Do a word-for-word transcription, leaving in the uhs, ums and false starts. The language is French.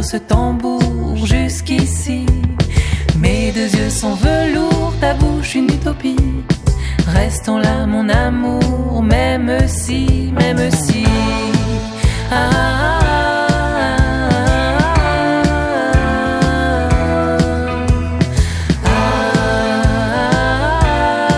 battre ce tambour jusqu'ici. Mes deux yeux sont velours, ta bouche une utopie. Restons là mon amour, même si, même si ah,